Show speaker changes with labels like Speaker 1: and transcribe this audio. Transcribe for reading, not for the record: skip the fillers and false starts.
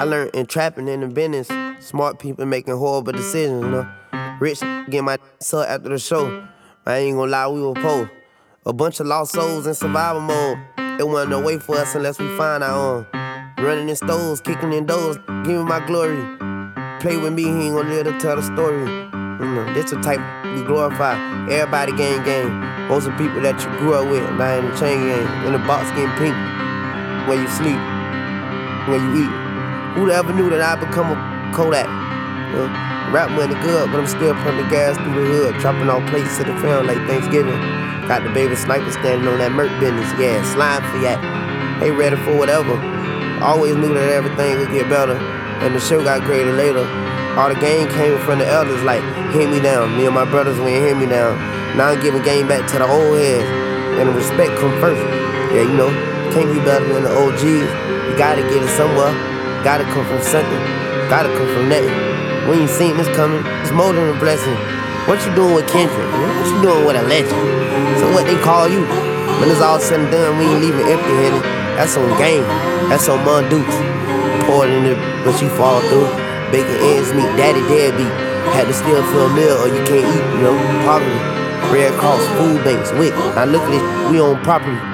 Speaker 1: I learned in trapping in the business. Smart people making horrible decisions, you know. Rich get my up after the show. I ain't gonna lie, we were poor. A bunch of lost souls in survival mode. It wasn't no way for us unless we find our own. Running in stores, kicking in doors, give me my glory. Play with me, he ain't gonna live to tell the story. You know, this the type we glorify. Everybody gang. Most of the people that you grew up with, now in the chain gang. In the box getting pink. Where you sleep, where you eat. Who'd ever knew that I'd become a Kodak? You know, rap money good, but I'm still pumping gas through the hood. Dropping all plates to the film like Thanksgiving. Got the baby sniper standing on that Merc business. Yeah, slime for that. They ready for whatever. Always knew that everything would get better. And the show got greater later. All the game came from the elders like, hear me down. Me and my brothers went hear me down. Now I'm giving game back to the old heads. And the respect come first. Yeah, you know, can't be better than the OGs. You gotta get it somewhere. Gotta come from something. Gotta come from nothing. We ain't seen this coming. It's more than a blessing. What you doing with Kendrick? What you doing with a legend? So what they call you? When it's all said and done, we ain't leaving empty-handed. That's on game. That's on Mon Dukes. Pour it in it, but you fall through. Baking ends meet, daddy deadbeat. Had to still fill a meal or you can't eat, you know. Poverty. Red Cross, food banks, WIC. Now look at this, we own property.